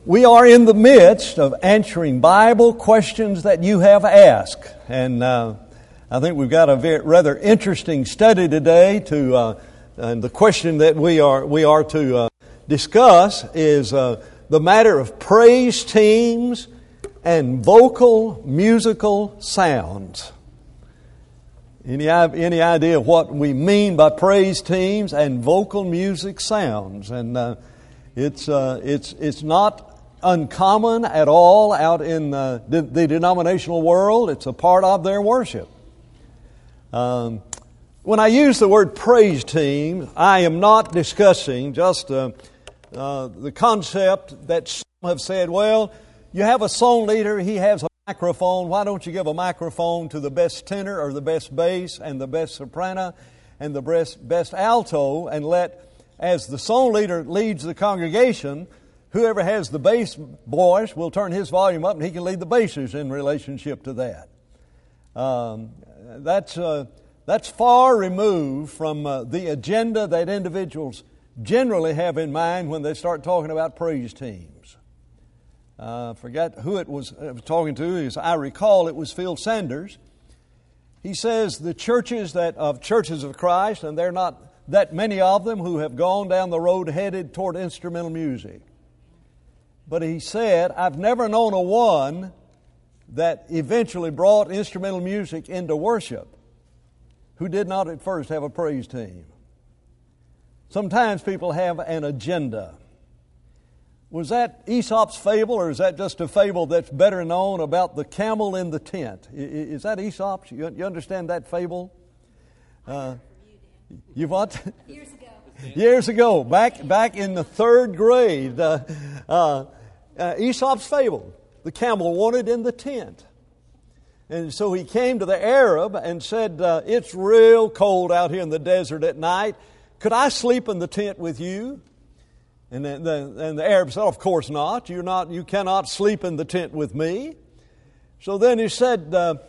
We are in the midst of answering Bible questions that you have asked. And I think we've got a rather interesting study today. And the question that we are to discuss is the matter of praise teams and vocal musical sounds. Any idea what we mean by praise teams and vocal music sounds? And it's not uncommon at all out in the denominational world. It's a part of their worship. When I use the word praise team, I am not discussing just the concept that some have said, well, you have a song leader, he has a microphone, why don't you give a microphone to the best tenor or the best bass and the best soprano and the best alto, and let, as the song leader leads the congregation, whoever has the bass voice will turn his volume up and he can lead the basses in relationship to that. That's far removed from the agenda that individuals generally have in mind when they start talking about praise teams. I forgot who I was talking to. I recall it was Phil Sanders. He says the churches of Christ, and there are not that many of them who have gone down the road headed toward instrumental music. But he said, I've never known a one that eventually brought instrumental music into worship who did not at first have a praise team. Sometimes people have an agenda. Was that Aesop's fable, or is that just a fable that's better known about the camel in the tent? Is that Aesop's? You understand that fable? You what? Years ago. Years ago, back in the third grade, Aesop's fable. The camel wanted in the tent. And so he came to the Arab and said, it's real cold out here in the desert at night. Could I sleep in the tent with you? And the Arab said, of course not. You cannot sleep in the tent with me. So then he said,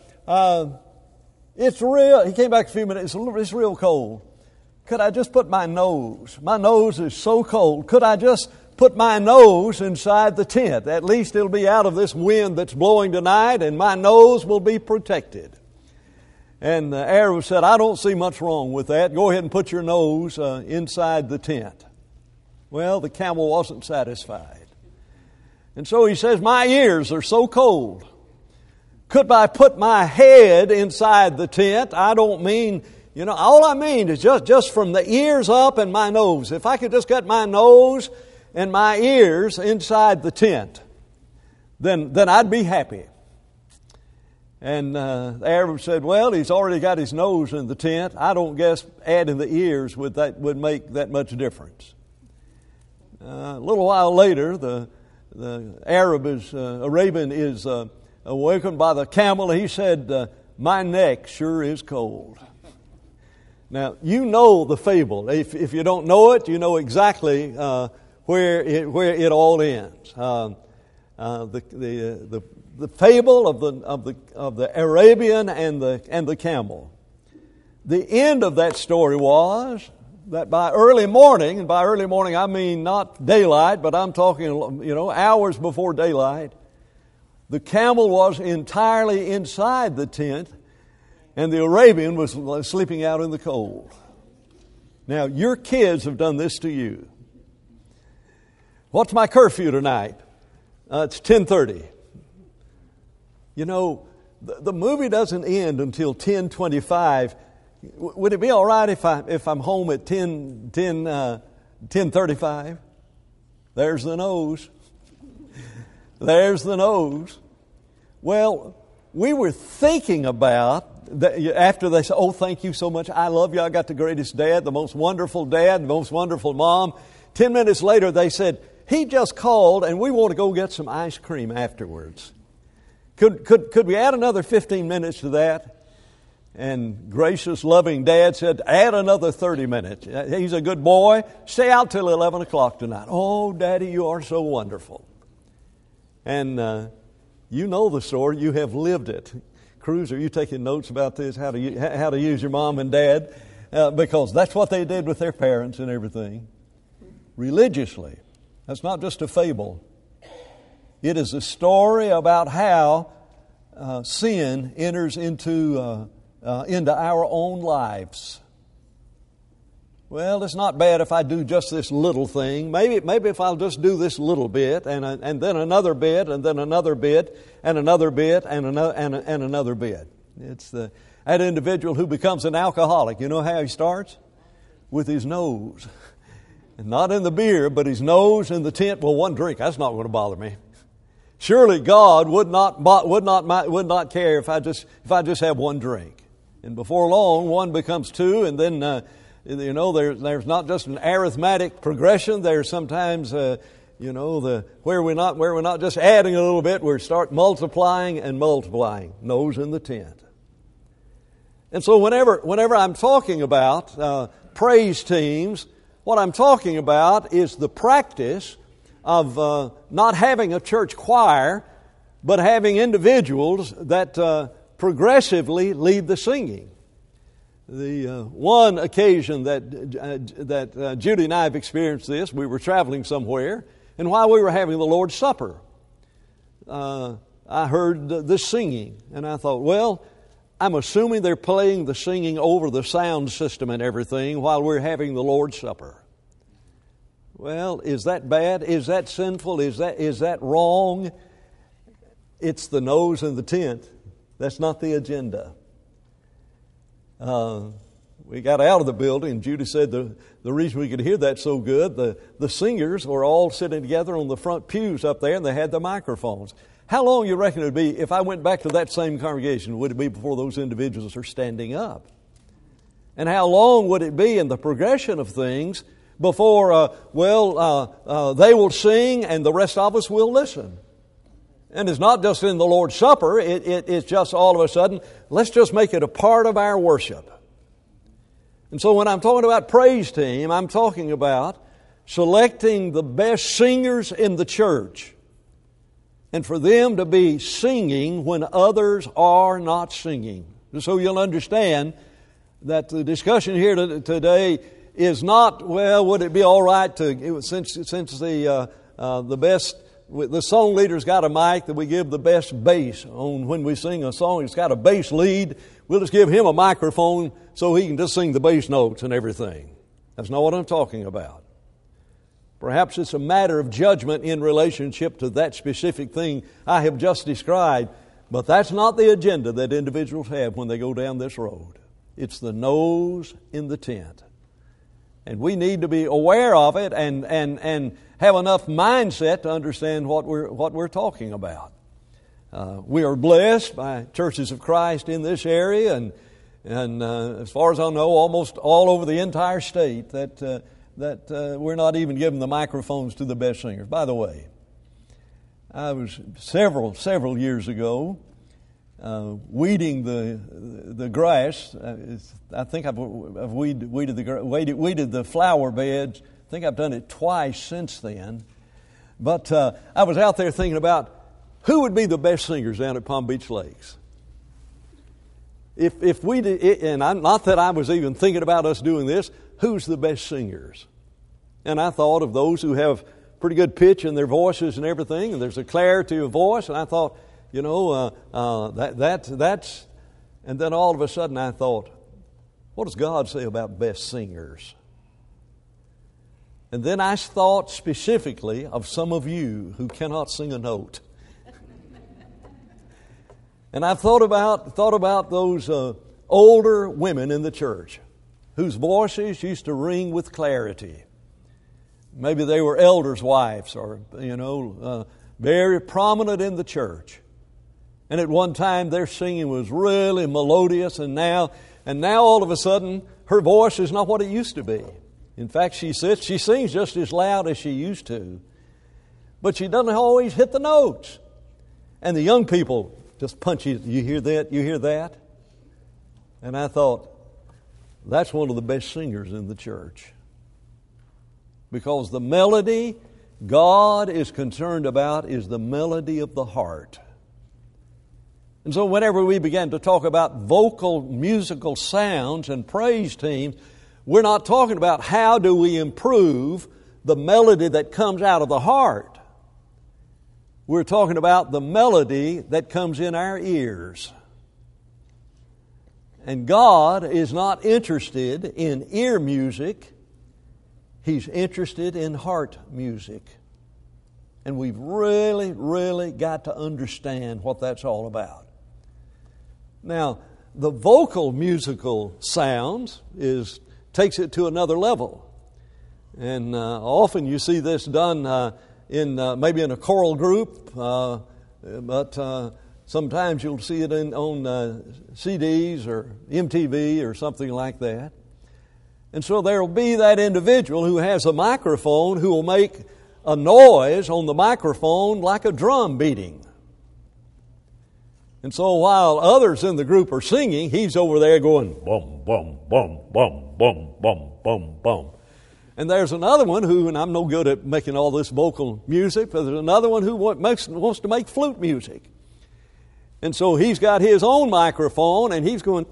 it's real. He came back a few minutes. It's real cold. Could I just put my nose? My nose is so cold. Could I just put my nose inside the tent? At least it'll be out of this wind that's blowing tonight, and my nose will be protected. And the Arab said, I don't see much wrong with that. Go ahead and put your nose inside the tent. Well, the camel wasn't satisfied. And so he says, my ears are so cold. Could I put my head inside the tent? I don't mean... all I mean is just from the ears up and my nose. If I could just get my nose and my ears inside the tent, then I'd be happy. And the Arab said, well, he's already got his nose in the tent. I don't guess adding the ears would make that much difference. A little while later, the Arabian is awakened by the camel. He said, my neck sure is cold. Now, you know the fable. If you don't know it, you know exactly where it all ends. The fable of the Arabian and the camel. The end of that story was that by early morning, and by early morning I mean not daylight, but I'm talking hours before daylight, the camel was entirely inside the tent, and the Arabian was sleeping out in the cold. Now, your kids have done this to you. What's my curfew tonight? It's 10:30. The movie doesn't end until 10:25. Would it be all right if I'm home at 10:35? There's the nose. There's the nose. Well, we were thinking about after they said, oh, thank you so much. I love you. I got the greatest dad, the most wonderful dad, the most wonderful mom. 10 minutes later, they said, he just called and we want to go get some ice cream afterwards. Could we add another 15 minutes to that? And gracious, loving dad said, add another 30 minutes. He's a good boy. Stay out till 11 o'clock tonight. Oh, Daddy, you are so wonderful. And you know the story. You have lived it. Cruz, are you taking notes about this, how to use your mom and dad? Because that's what they did with their parents and everything. Religiously. That's not just a fable. It is a story about how sin enters into our own lives. Well, it's not bad if I do just this little thing. Maybe if I'll just do this little bit, and then another bit, and then another bit, and another bit, and another bit. It's that individual who becomes an alcoholic. You know how he starts? With his nose. And not in the beer, but his nose in the tent. Well, one drink, that's not going to bother me. Surely God would not care if I just have one drink. And before long, one becomes two, and then there's not just an arithmetic progression. There's sometimes where we're not just adding a little bit. We start multiplying and multiplying. Nose in the tent. And so whenever I'm talking about praise teams, what I'm talking about is the practice of not having a church choir, but having individuals that progressively lead the singing. The one occasion that Judy and I have experienced this, we were traveling somewhere, and while we were having the Lord's Supper, I heard the singing, and I thought, well, I'm assuming they're playing the singing over the sound system and everything while we're having the Lord's Supper. Well, is that bad? Is that sinful? Is that wrong? It's the nose in the tent. That's not the agenda. We got out of the building, and Judy said the reason we could hear that so good, the singers were all sitting together on the front pews up there, and they had the microphones. How long you reckon it would be if I went back to that same congregation? Would it be before those individuals are standing up? And how long would it be in the progression of things before, they will sing and the rest of us will listen? And it's not just in the Lord's Supper. It's just all of a sudden, let's just make it a part of our worship. And so when I'm talking about praise team, I'm talking about selecting the best singers in the church and for them to be singing when others are not singing. So you'll understand that the discussion here today is not, well, would it be all right to, since the song leader's got a mic, that we give the best bass on when we sing a song. It's got a bass lead. We'll just give him a microphone so he can just sing the bass notes and everything. That's not what I'm talking about. Perhaps it's a matter of judgment in relationship to that specific thing I have just described, but that's not the agenda that individuals have when they go down this road. It's the nose in the tent. And we need to be aware of it and have enough mindset to understand what we're talking about. We are blessed by churches of Christ in this area, and as far as I know, almost all over the entire state that we're not even giving the microphones to the best singers. By the way, I was several years ago weeding the grass. I think I've weeded the flower beds. I think I've done it twice since then. But I was out there thinking about who would be the best singers down at Palm Beach Lakes. If we did, and not that I was even thinking about us doing this, who's the best singers? And I thought of those who have pretty good pitch in their voices and everything, and there's a clarity of voice. And I thought, that's. And then all of a sudden I thought, what does God say about best singers? And then I thought specifically of some of you who cannot sing a note. And I thought about those older women in the church whose voices used to ring with clarity. Maybe they were elders' wives or, very prominent in the church. And at one time their singing was really melodious, and now all of a sudden her voice is not what it used to be. In fact, she sings just as loud as she used to, but she doesn't always hit the notes. And the young people just punch you. You hear that? You hear that? And I thought, that's one of the best singers in the church. Because the melody God is concerned about is the melody of the heart. And so whenever we began to talk about vocal musical sounds and praise teams, we're not talking about how do we improve the melody that comes out of the heart. We're talking about the melody that comes in our ears. And God is not interested in ear music. He's interested in heart music. And we've really, really got to understand what that's all about. Now, the vocal musical sounds takes it to another level. And often you see this done in maybe in a choral group, but sometimes you'll see it on CDs or MTV or something like that. And so there will be that individual who has a microphone who will make a noise on the microphone like a drum beating. And so while others in the group are singing, he's over there going, bum, bum, bum, bum, bum, bum, bum, bum. And there's another one who, and I'm no good at making all this vocal music, but there's another one who wants to make flute music. And so he's got his own microphone and he's going,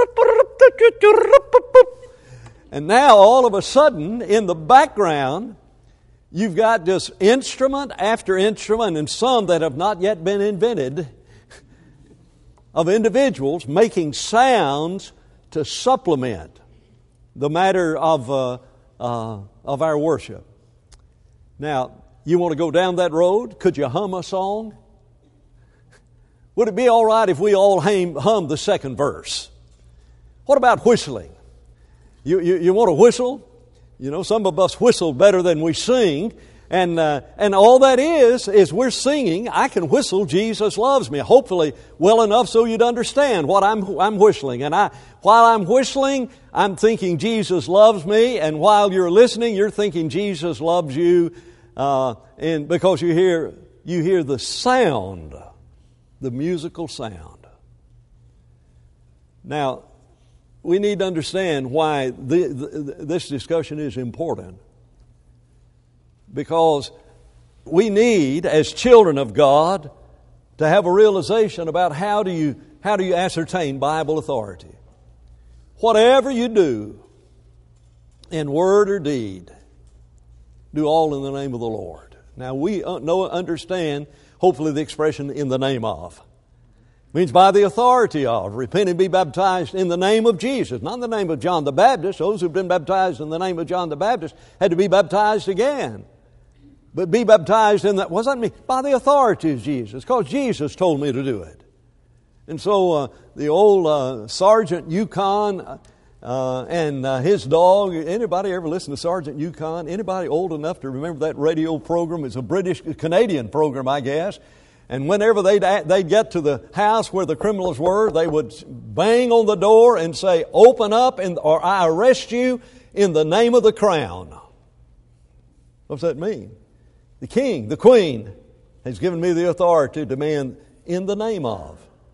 and now all of a sudden in the background, you've got just instrument after instrument, and some that have not yet been invented, of individuals making sounds to supplement the matter of our worship. Now, you want to go down that road? Could you hum a song? Would it be all right if we all hum the second verse? What about whistling? You want to whistle? You know, some of us whistle better than we sing. And all that is we're singing, I can whistle, Jesus loves me. Hopefully well enough so you'd understand what I'm whistling. And while I'm whistling, I'm thinking Jesus loves me. And while you're listening, you're thinking Jesus loves you. And because you hear the sound, the musical sound. Now, we need to understand why this discussion is important. Because we need, as children of God, to have a realization about how do you ascertain Bible authority. Whatever you do, in word or deed, do all in the name of the Lord. Now we understand, hopefully, the expression "in the name of." It means by the authority of. Repent and be baptized in the name of Jesus. Not in the name of John the Baptist. Those who've been baptized in the name of John the Baptist had to be baptized again. But be baptized in that, what does that mean? By the authority of Jesus, because Jesus told me to do it. And so the old Sergeant Yukon and his dog, anybody ever listen to Sergeant Yukon? Anybody old enough to remember that radio program? It's a Canadian program, I guess. And whenever they'd get to the house where the criminals were, they would bang on the door and say, "Open up, or I arrest you in the name of the crown." What's that mean? The king, the queen, has given me the authority to demand "in the name of."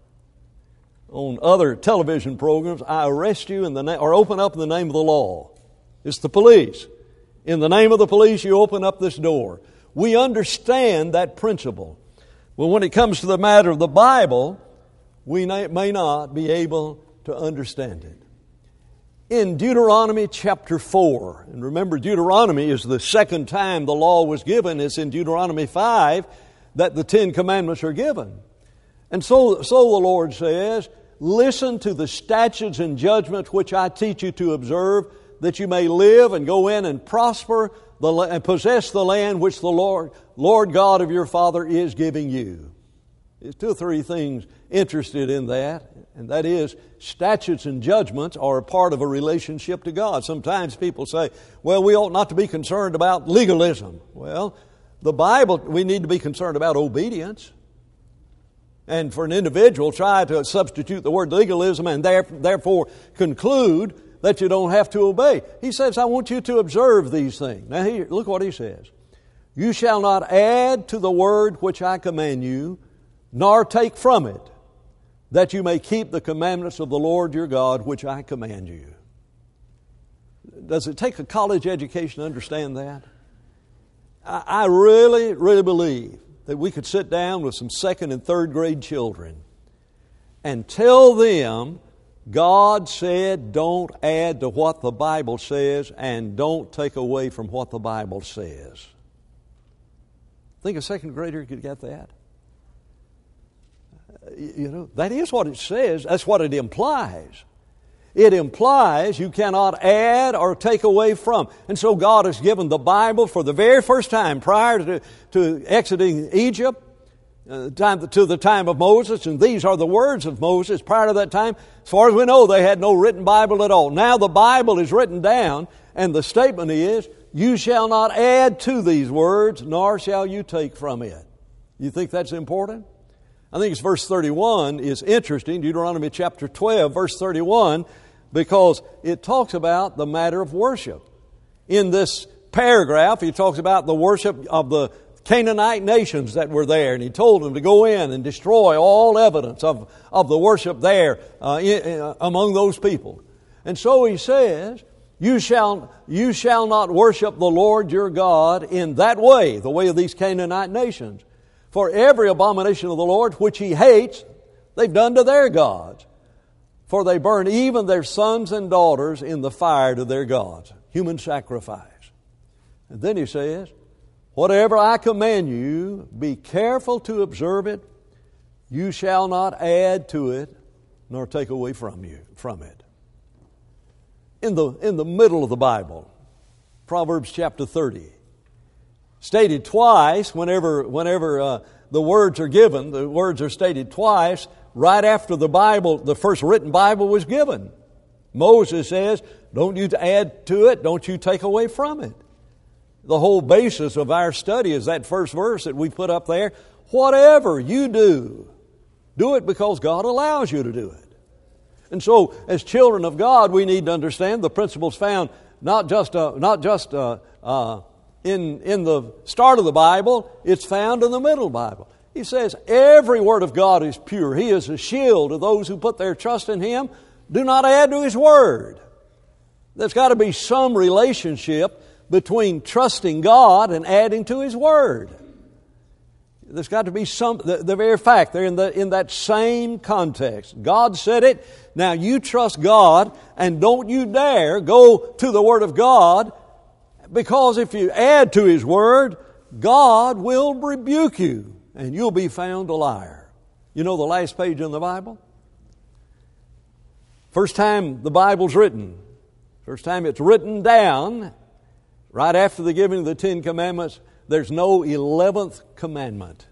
On other television programs, "I arrest you in the name," or "open up in the name of the law." It's the police. In the name of the police, you open up this door. We understand that principle. Well, when it comes to the matter of the Bible, we may not be able to understand it. In Deuteronomy chapter 4, and remember Deuteronomy is the second time the law was given. It's in Deuteronomy 5 that the Ten Commandments are given. And so the Lord says, "Listen to the statutes and judgments which I teach you to observe, that you may live and go in and prosper and possess the land which the Lord God of your father is giving you." There's two or three things interested in that, and that is statutes and judgments are a part of a relationship to God. Sometimes people say, "Well, we ought not to be concerned about legalism." Well, the Bible, we need to be concerned about obedience. And for an individual, try to substitute the word legalism and therefore conclude that you don't have to obey. He says, "I want you to observe these things." Now here, look what he says. "You shall not add to the word which I command you, nor take from it, that you may keep the commandments of the Lord your God, which I command you." Does it take a college education to understand that? I really, really believe that we could sit down with some second and third grade children and tell them God said don't add to what the Bible says and don't take away from what the Bible says. Think a second grader could get that? That is what it says. That's what it implies. It implies you cannot add or take away from. And so God has given the Bible for the very first time prior to exiting Egypt, to the time of Moses, and these are the words of Moses. Prior to that time, as far as we know, they had no written Bible at all. Now the Bible is written down, and the statement is, you shall not add to these words, nor shall you take from it. You think that's important? I think it's verse 31 is interesting, Deuteronomy chapter 12, verse 31, because it talks about the matter of worship. In this paragraph, he talks about the worship of the Canaanite nations that were there, and he told them to go in and destroy all evidence of the worship there among those people. And so he says, you shall not worship the Lord your God in that way, the way of these Canaanite nations. For every abomination of the Lord which He hates, they've done to their gods. For they burn even their sons and daughters in the fire to their gods. Human sacrifice. And then he says, whatever I command you, be careful to observe it. You shall not add to it, nor take away from it. In the middle of the Bible, Proverbs chapter 30. Stated twice, whenever the words are given, the words are stated twice, right after the Bible, the first written Bible was given. Moses says, don't you add to it, don't you take away from it. The whole basis of our study is that first verse that we put up there. Whatever you do, do it because God allows you to do it. And so, as children of God, we need to understand the principles found not just in the start of the Bible, it's found in the middle of the Bible. He says, every word of God is pure. He is a shield to those who put their trust in Him. Do not add to His word. There's got to be some relationship between trusting God and adding to His word. There's got to be the very fact they're in that same context. God said it. Now you trust God, and don't you dare go to the Word of God, because if you add to His Word, God will rebuke you, and you'll be found a liar. You know the last page in the Bible? First time the Bible's written, first time it's written down, right after the giving of the Ten Commandments, there's no 11th commandment.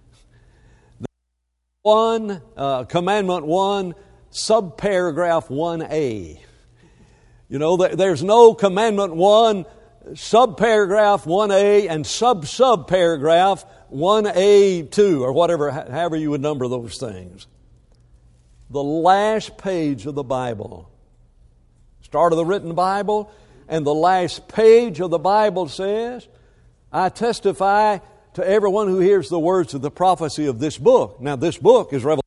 Commandment 1, subparagraph 1a. You know, there's no commandment 1, subparagraph 1a, and subparagraph 1a2, or whatever, however you would number those things. The last page of the Bible, start of the written Bible, and the last page of the Bible says, I testify to everyone who hears the words of the prophecy of this book. Now, this book is Revelation.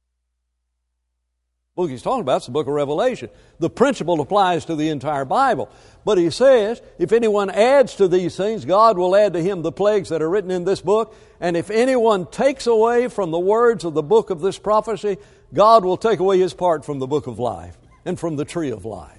The book he's talking about is the book of Revelation. The principle applies to the entire Bible. But he says, if anyone adds to these things, God will add to him the plagues that are written in this book. And if anyone takes away from the words of the book of this prophecy, God will take away his part from the book of life and from the tree of life.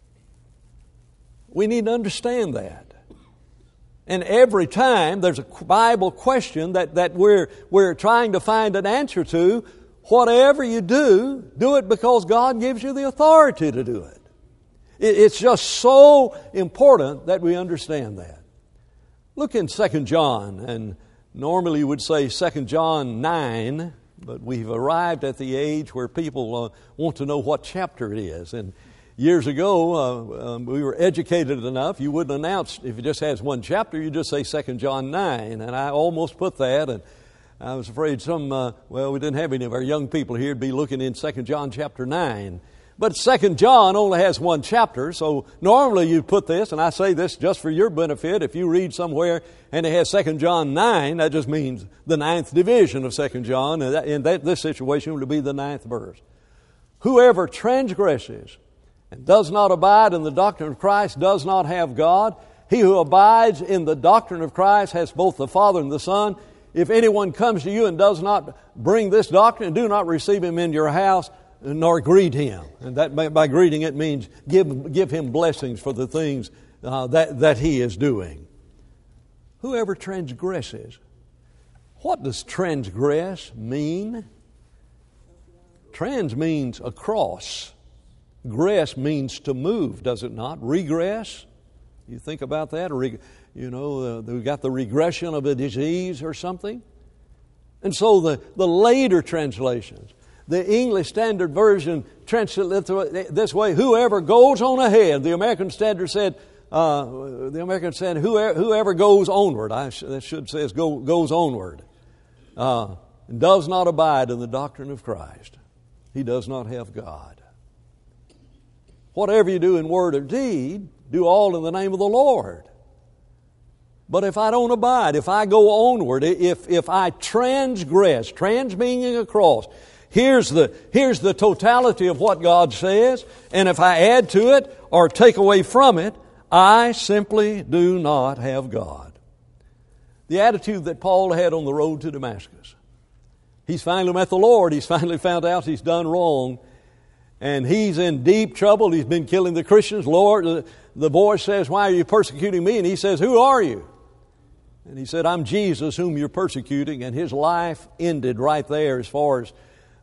We need to understand that. And every time there's a Bible question that we're trying to find an answer to, whatever you do, do it because God gives you the authority to do it. It's just so important that we understand that. Look in 2 John, and normally you would say 2 John 9, but we've arrived at the age where people want to know what chapter it is. And years ago, we were educated enough, you wouldn't announce, if it just has one chapter, you just say 2 John 9. And I almost put that, and I was afraid we didn't have any of our young people here to be looking in 2 John chapter 9. But 2 John only has one chapter, so normally you put this, and I say this just for your benefit, if you read somewhere and it has 2 John 9, that just means the 9th division of 2 John, and in this situation would be the 9th verse. Whoever transgresses and does not abide in the doctrine of Christ does not have God. He who abides in the doctrine of Christ has both the Father and the Son. If anyone comes to you and does not bring this doctrine, do not receive him into your house, nor greet him. And that by greeting it means give him blessings for the things that he is doing. Whoever transgresses. What does transgress mean? Trans means across. Gress means to move, does it not? Regress. You think about that? We got the regression of a disease or something. And so the later translations, the English Standard Version translates it this way: whoever goes on ahead. The American Standard said, whoever goes onward. That should say goes onward. Does not abide in the doctrine of Christ. He does not have God. Whatever you do in word or deed, do all in the name of the Lord. But if I don't abide, if I go onward, if I transgress, trans meaning across, here's the totality of what God says, and if I add to it or take away from it, I simply do not have God. The attitude that Paul had on the road to Damascus. He's finally met the Lord. He's finally found out he's done wrong. And he's in deep trouble. He's been killing the Christians. Lord, the boy says, why are you persecuting me? And he says, who are you? And he said, I'm Jesus whom you're persecuting. And his life ended right there as far as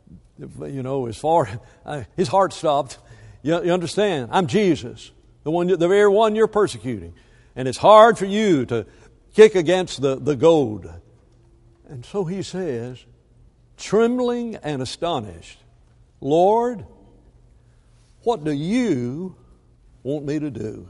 his heart stopped. You understand? I'm Jesus, the very one you're persecuting. And it's hard for you to kick against the goad. And so he says, trembling and astonished, Lord, what do you want me to do?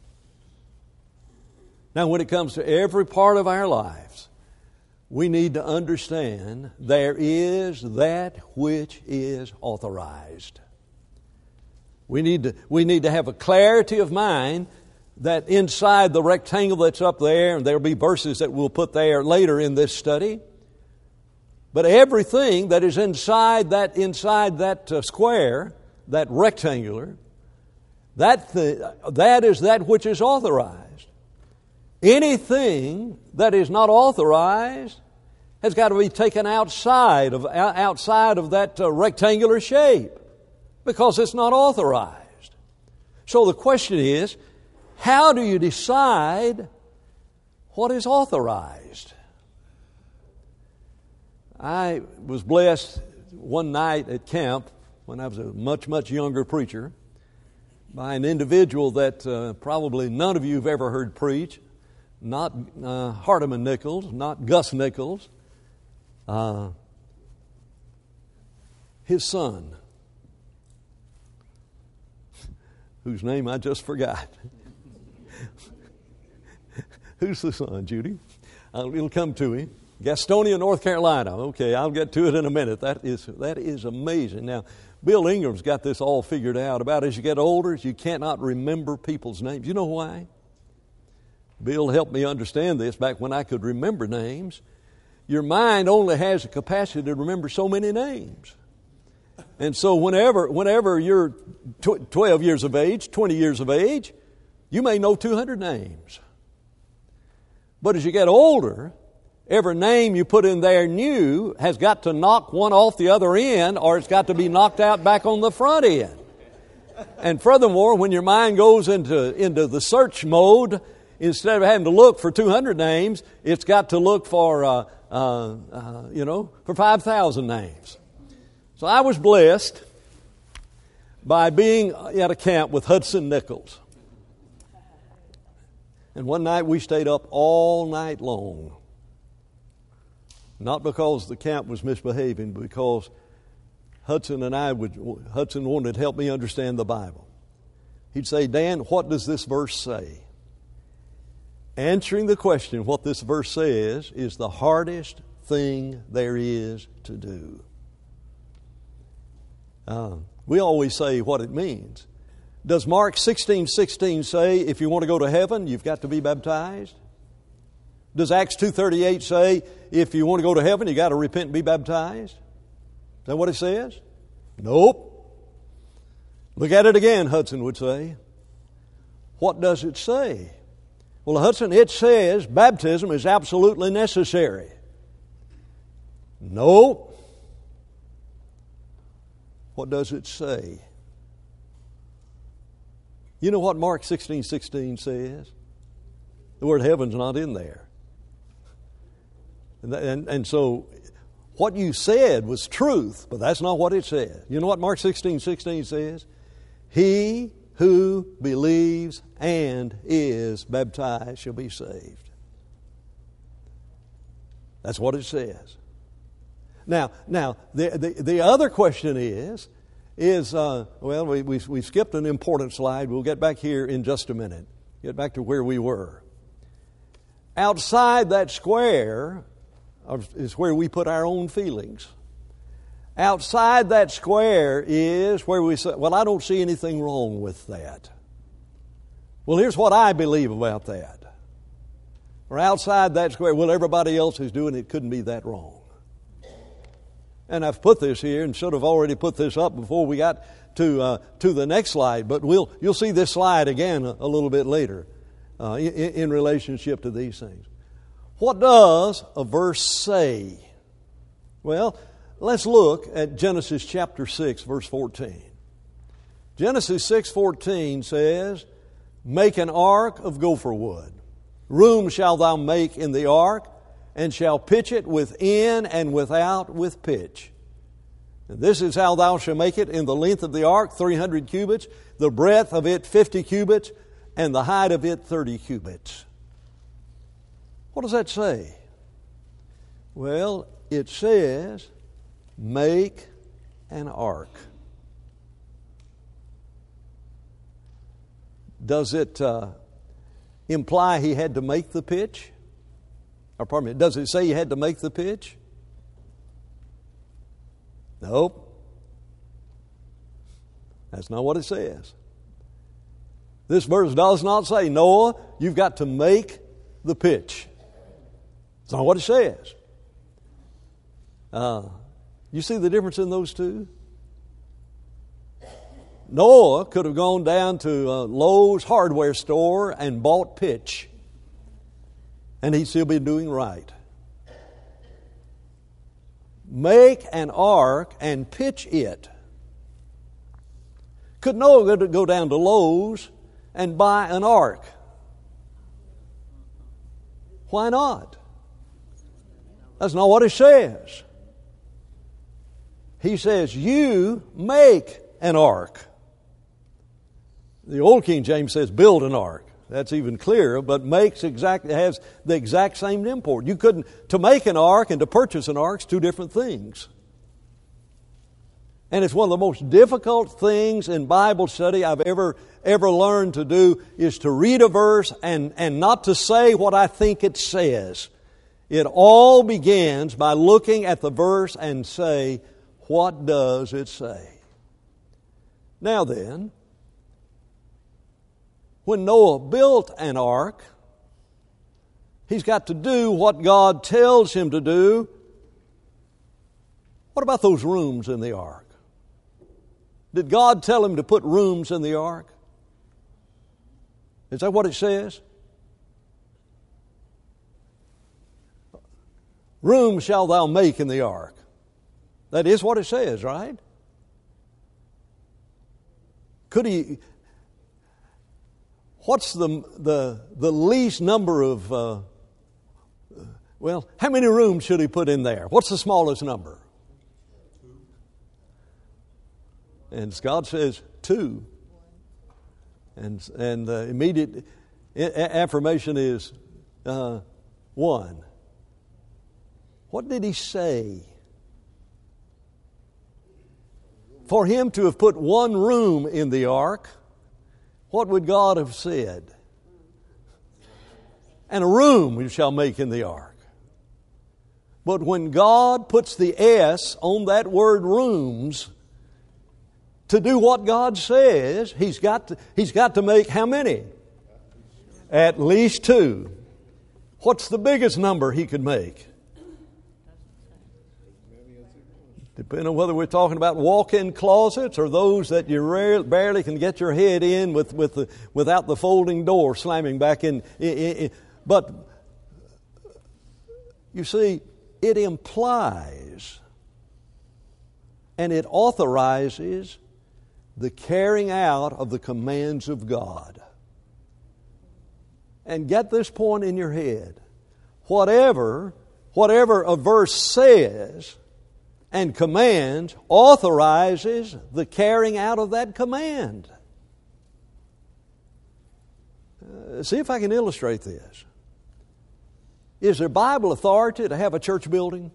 Now, when it comes to every part of our lives, we need to understand there is that which is authorized. We need to have a clarity of mind that inside the rectangle that's up there, and there'll be verses that we'll put there later in this study, but everything that is inside that square, that rectangular, that is that which is authorized. Anything that is not authorized has got to be taken outside of that rectangular shape because it's not authorized. So the question is, how do you decide what is authorized? I was blessed one night at camp when I was a much, much younger preacher by an individual that probably none of you have ever heard preach. Not Hardeman Nichols, not Gus Nichols. His son, whose name I just forgot. Who's the son, Judy? It'll come to him. Gastonia, North Carolina. Okay, I'll get to it in a minute. That is amazing. Now, Bill Ingram's got this all figured out. About as you get older, you cannot remember people's names. You know why? Bill helped me understand this back when I could remember names. Your mind only has the capacity to remember so many names. And so whenever you're 12 years of age, 20 years of age, you may know 200 names. But as you get older, every name you put in there new has got to knock one off the other end, or it's got to be knocked out back on the front end. And furthermore, when your mind goes into the search mode, instead of having to look for 200 names, it's got to look for 5,000 names. So I was blessed by being at a camp with Hudson Nichols. And one night we stayed up all night long. Not because the camp was misbehaving, but because Hudson wanted to help me understand the Bible. He'd say, Dan, what does this verse say? Answering the question, what this verse says, is the hardest thing there is to do. We always say what it means. Does Mark 16:16 say, if you want to go to heaven, you've got to be baptized? Does Acts 2:38 say, if you want to go to heaven, you've got to repent and be baptized? Is that what it says? Nope. Look at it again, Hudson would say. What does it say? Well, Hudson, it says baptism is absolutely necessary. No. What does it say? You know what Mark 16:16 says? The word heaven's not in there. And so what you said was truth, but that's not what it said. You know what Mark 16:16 says? He who believes and is baptized shall be saved. That's what it says. Now, the other question is we skipped an important slide. We'll get back here in just a minute. Get back to where we were. Outside that square is where we put our own feelings. Outside that square is where we say, well, I don't see anything wrong with that. Well, here's what I believe about that. Or outside that square, well, everybody else is doing it, couldn't be that wrong. And I've put this here and should have already put this up before we got to the next slide, but you'll see this slide again a little bit later in relationship to these things. What does a verse say? Well, let's look at Genesis chapter 6, verse 14. Genesis 6:14 says, "Make an ark of gopher wood. Room shall thou make in the ark, and shall pitch it within and without with pitch. And this is how thou shalt make it: in the length of the ark 300 cubits, the breadth of it 50 cubits, and the height of it 30 cubits." What does that say? Well, it says, make an ark. Does it imply he had to make the pitch? Or pardon me, does it say he had to make the pitch? Nope. That's not what it says. This verse does not say, Noah, you've got to make the pitch. It's not what it says. You see the difference in those two? Noah could have gone down to Lowe's hardware store and bought pitch, and he'd still be doing right. Make an ark and pitch it. Could Noah go down to Lowe's and buy an ark? Why not? That's not what it says. He says, you make an ark. The old King James says, build an ark. That's even clearer, but has the exact same import. You couldn't, to make an ark and to purchase an ark is two different things. And it's one of the most difficult things in Bible study I've ever learned to do, is to read a verse and not to say what I think it says. It all begins by looking at the verse and say, what does it say? Now then, when Noah built an ark, he's got to do what God tells him to do. What about those rooms in the ark? Did God tell him to put rooms in the ark? Is that what it says? Room shall thou make in the ark. That is what it says, right? Could he... What's the least number of... how many rooms should he put in there? What's the smallest number? And God says 2. And the immediate affirmation is 1. What did he say? For him to have put one room in the ark, what would God have said? And a room you shall make in the ark. But when God puts the S on that word rooms, to do what God says, He's got to make how many? At least 2. What's the biggest number He could make? Depending on whether we're talking about walk-in closets or those that you barely can get your head in without the folding door slamming back in. But you see, it implies and it authorizes the carrying out of the commands of God. And get this point in your head. Whatever whatever a verse says and commands authorizes the carrying out of that command. See if I can illustrate this. Is there Bible authority to have a church building?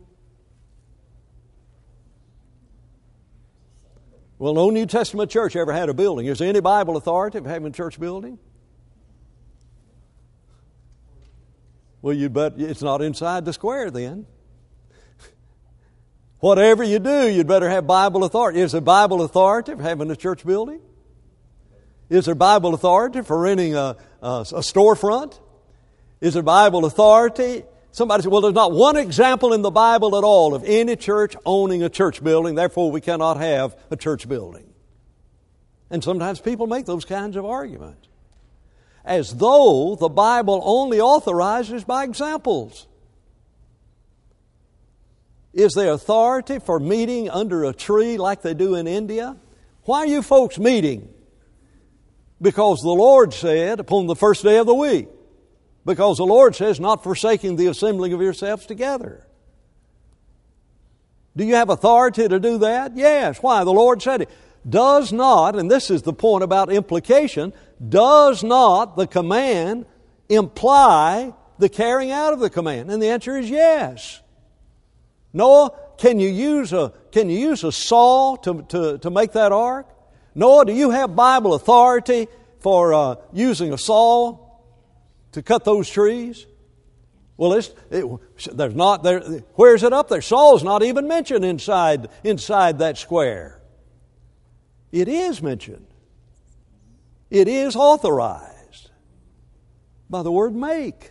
Well, no New Testament church ever had a building. Is there any Bible authority of having a church building? Well, you bet it's not inside the square then. Whatever you do, you'd better have Bible authority. Is there Bible authority for having a church building? Is there Bible authority for renting a storefront? Is there Bible authority? Somebody said, well, there's not one example in the Bible at all of any church owning a church building, therefore we cannot have a church building. And sometimes people make those kinds of arguments, as though the Bible only authorizes by examples. Is there authority for meeting under a tree like they do in India? Why are you folks meeting? Because the Lord said upon the first day of the week. Because the Lord says, not forsaking the assembling of yourselves together. Do you have authority to do that? Yes. Why? The Lord said it. Does not, and this is the point about implication, does not the command imply the carrying out of the command? And the answer is yes. Noah, can you use a saw to make that ark? Noah, do you have Bible authority for using a saw to cut those trees? Well, there's not there. Where's it up there? Saw's not even mentioned inside that square. It is mentioned. It is authorized by the word make.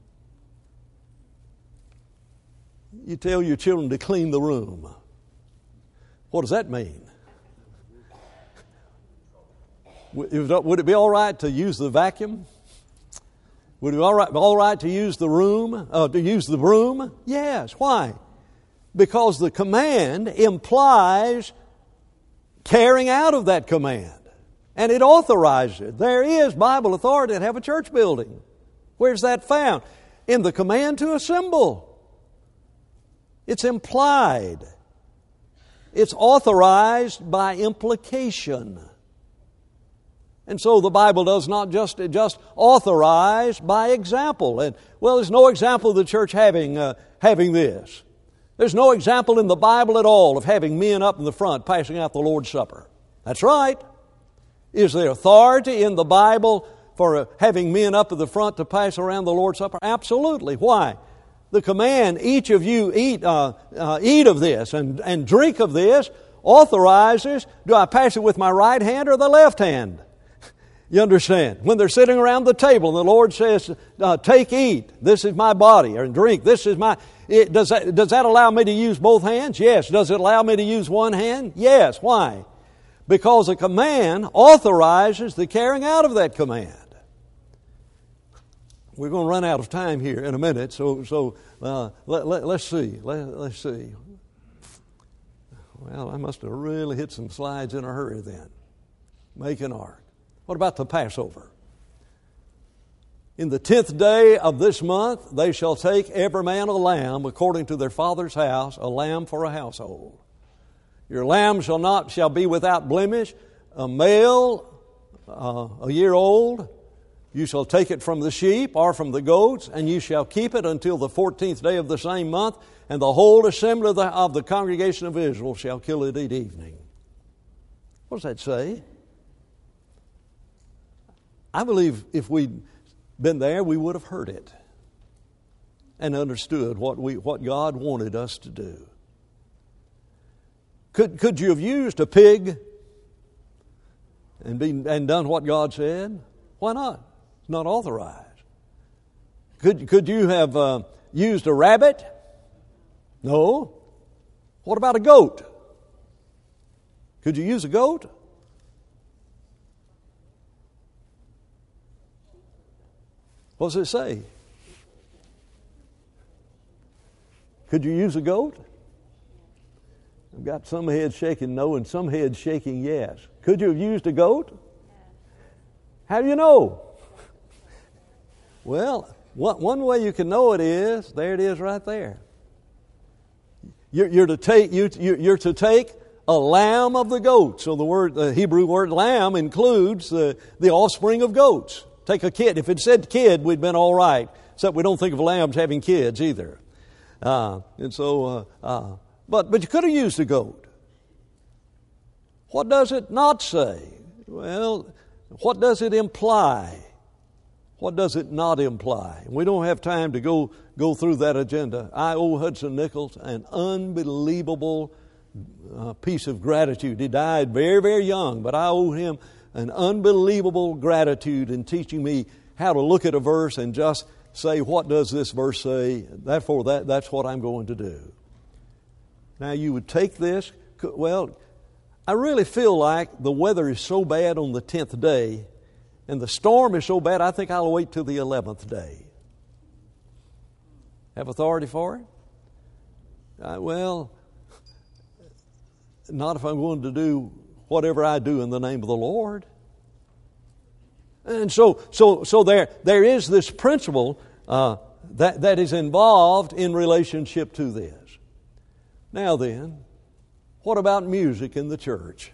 You tell your children to clean the room. What does that mean? Would it be all right to use the vacuum? Would it be all right to use the room? To use the broom? Yes. Why? Because the command implies carrying out of that command. And it authorizes it. There is Bible authority to have a church building. Where's that found? In the command to assemble. It's implied. It's authorized by implication. And so the Bible does not just authorize by example. And well, there's no example of the church having this. There's no example in the Bible at all of having men up in the front passing out the Lord's Supper. That's right. Is there authority in the Bible for having men up at the front to pass around the Lord's Supper? Absolutely. Why? The command, each of you eat of this and drink of this, authorizes, do I pass it with my right hand or the left hand? You understand? When they're sitting around the table and the Lord says, take, eat, this is my body, or drink, this is my... Does that allow me to use both hands? Yes. Does it allow me to use one hand? Yes. Why? Because a command authorizes the carrying out of that command. We're going to run out of time here in a minute, so let's see. Let's see. Well, I must have really hit some slides in a hurry then. Make an ark. What about the Passover? In the 10th day of this month, they shall take every man a lamb according to their father's house, a lamb for a household. Your lamb shall be without blemish, a male, a year old. You shall take it from the sheep or from the goats, and you shall keep it until the 14th day of the same month, and the whole assembly of the congregation of Israel shall kill it at evening. What does that say? I believe if we'd been there, we would have heard it and understood what God wanted us to do. Could you have used a pig and done what God said? Why not? It's not authorized. Could you have used a rabbit? No. What about a goat? Could you use a goat? What does it say? Could you use a goat? I've got some heads shaking no and some heads shaking yes. Could you have used a goat? How do you know? Well, one way you can know it is, there it is right there. You're to take a lamb of the goats. So the Hebrew word lamb includes the offspring of goats. Take a kid. If it said kid, we'd been all right. Except we don't think of lambs having kids either. But you could have used a goat. What does it not say? Well, what does it imply? What does it not imply? We don't have time to go through that agenda. I owe Hudson Nichols an unbelievable piece of gratitude. He died very, very young, but I owe him an unbelievable gratitude in teaching me how to look at a verse and just say, what does this verse say? Therefore, that's what I'm going to do. Now, you would take this. Well, I really feel like the weather is so bad on the 10th day, and the storm is so bad, I think I'll wait till the 11th day. Have authority for it? Well, not if I'm going to do whatever I do in the name of the Lord. And so there is this principle that is involved in relationship to this. Now then, what about music in the church?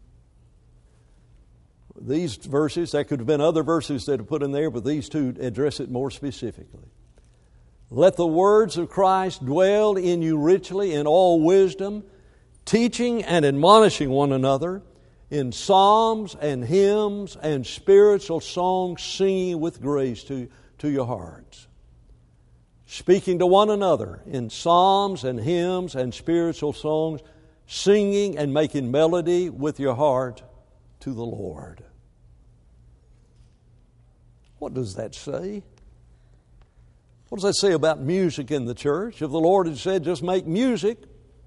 These verses, there could have been other verses that are put in there, but these two address it more specifically. Let the words of Christ dwell in you richly in all wisdom, teaching and admonishing one another in psalms and hymns and spiritual songs, singing with grace to your hearts. Speaking to one another in psalms and hymns and spiritual songs, singing and making melody with your heart to the Lord. What does that say? What does that say about music in the church? If the Lord had said, just make music,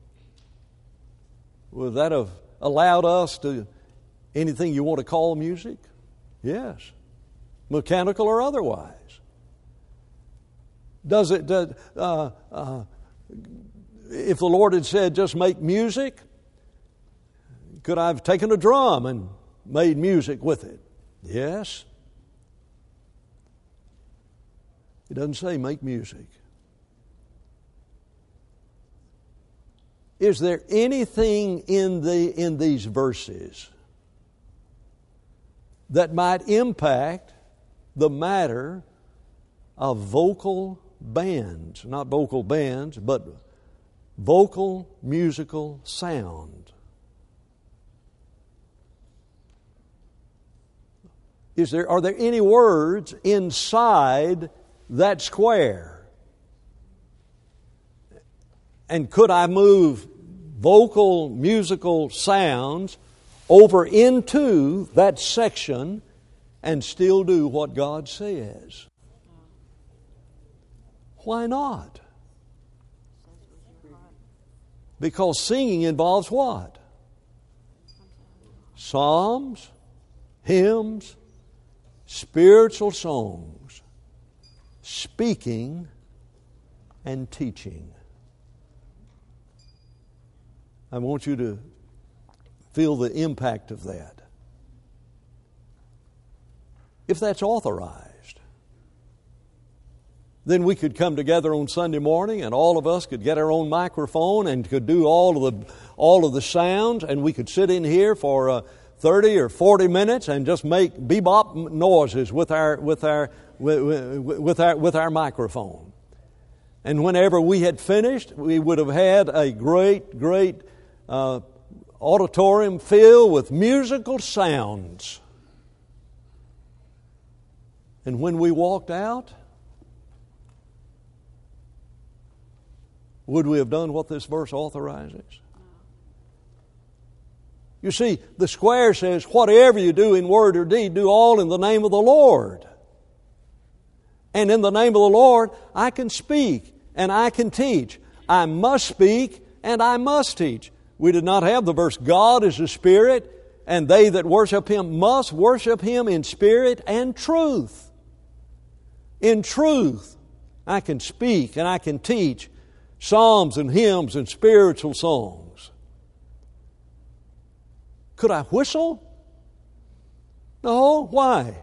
would that have allowed us to anything you want to call music? Yes. Mechanical or otherwise. If the Lord had said, just make music, could I have taken a drum and made music with it? Yes. It doesn't say make music. Is there anything in these verses that might impact the matter of vocal bands? Not vocal bands, but vocal musical sound. Are there any words inside that square? And could I move vocal musical sounds over into that section and still do what God says? Why not? Because singing involves what? Psalms, hymns, spiritual songs, speaking and teaching. I want you to feel the impact of that. If that's authorized, then we could come together on Sunday morning and all of us could get our own microphone and could do all of the sounds, and we could sit in here for 30 or 40 minutes and just make bebop noises with our microphone. And whenever we had finished, we would have had a great auditorium filled with musical sounds. And when we walked out, would we have done what this verse authorizes? You see, the square says, whatever you do in word or deed, do all in the name of the Lord. And in the name of the Lord, I can speak and I can teach. I must speak and I must teach. We did not have the verse, God is a spirit, and they that worship Him must worship Him in spirit and truth. In truth, I can speak and I can teach psalms and hymns and spiritual songs. Could I whistle? No. Why?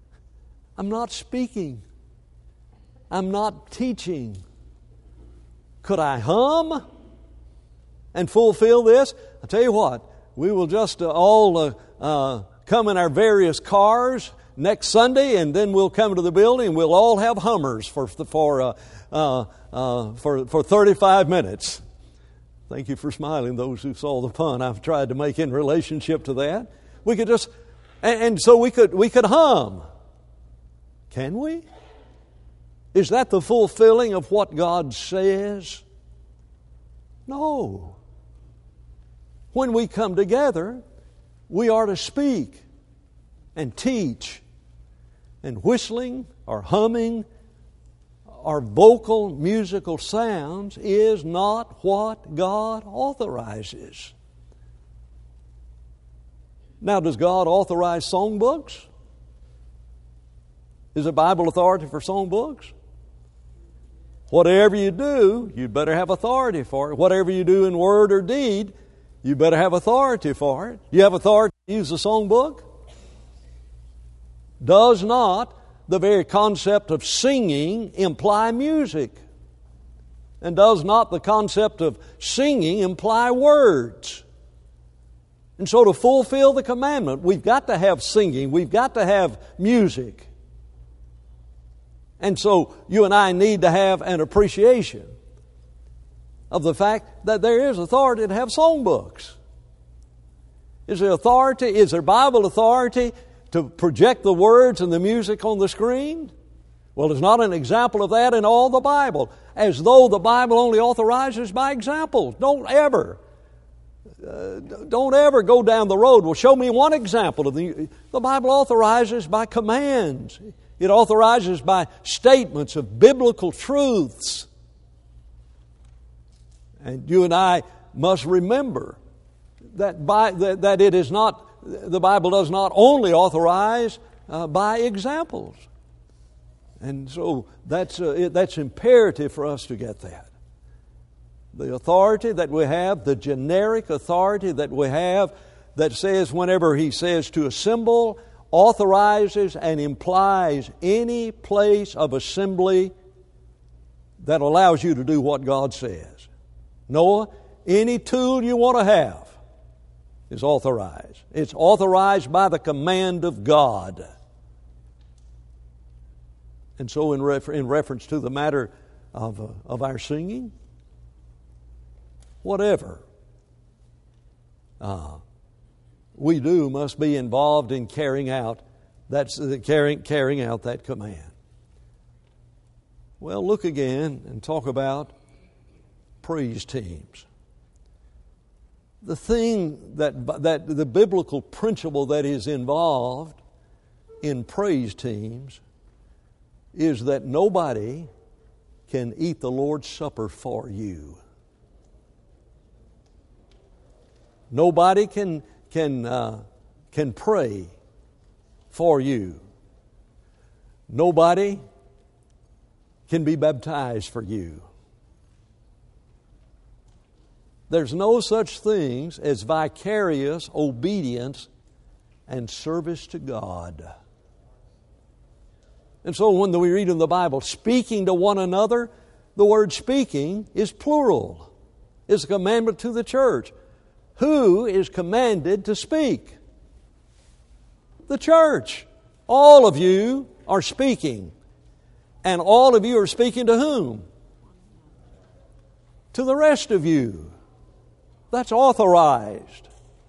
I'm not speaking. I'm not teaching. Could I hum and fulfill this? I'll tell you what, we will just all come in our various cars next Sunday, and then we'll come to the building and we'll all have Hummers for 35 minutes. Thank you for smiling, those who saw the pun I've tried to make in relationship to that. We could just, and so we could hum. Can we? Is that the fulfilling of what God says? No. When we come together, we are to speak and teach, and whistling or humming or vocal musical sounds is not what God authorizes. Now, does God authorize songbooks? Is the Bible authority for songbooks? Whatever you do, you better have authority for it. Whatever you do in word or deed, you better have authority for it. You have authority to use the songbook? Does not the very concept of singing imply music? And does not the concept of singing imply words? And so to fulfill the commandment, we've got to have singing, we've got to have music. And so you and I need to have an appreciation of the fact that there is authority to have songbooks. Is there Bible authority to project the words and the music on the screen? Well, there's not an example of that in all the Bible, as though the Bible only authorizes by examples. Don't ever go down the road. Well, show me one example of the Bible authorizes by commands. It authorizes by statements of biblical truths. And you and I must remember that it is not, the Bible does not only authorize by examples. And so that's imperative for us to get that. The authority that we have, the generic authority that we have, that says whenever He says to assemble, authorizes and implies any place of assembly that allows you to do what God says. Noah, any tool you want to have is authorized. It's authorized by the command of God. And so in reference to the matter of our singing, whatever we do must be involved in carrying out that command. Well, look again and talk about praise teams. The thing that the biblical principle that is involved in praise teams is that nobody can eat the Lord's Supper for you. Nobody can pray for you. Nobody can be baptized for you. There's no such things as vicarious obedience and service to God. And so when we read in the Bible, speaking to one another, the word speaking is plural. It's a commandment to the church. Who is commanded to speak? The church. All of you are speaking. And all of you are speaking to whom? To the rest of you. That's authorized.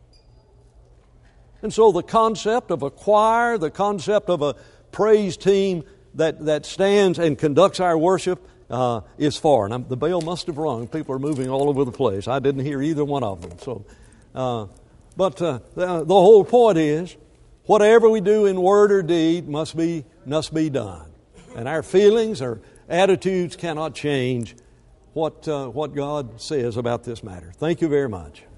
And so the concept of a choir, the concept of a praise team that stands and conducts our worship is foreign. The bell must have rung. People are moving all over the place. I didn't hear either one of them. So, but the whole point is, whatever we do in word or deed must be done. And our feelings or attitudes cannot change what God says about this matter. Thank you very much.